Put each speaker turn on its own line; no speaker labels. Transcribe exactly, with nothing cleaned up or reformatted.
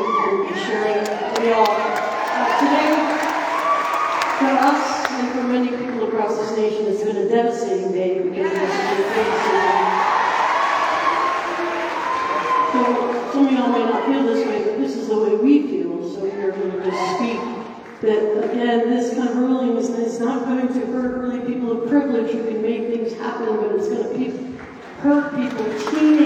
and sharing it with y'all. Uh, today, for us and for many people across this nation, it's been a devastating day because of this devastating. So some of y'all may not feel this way, but this is the way we feel, so we are going to just speak. That, again, this kind of ruling is, is not going to hurt really people of privilege who can make things happen, but it's going to pe- hurt people, teens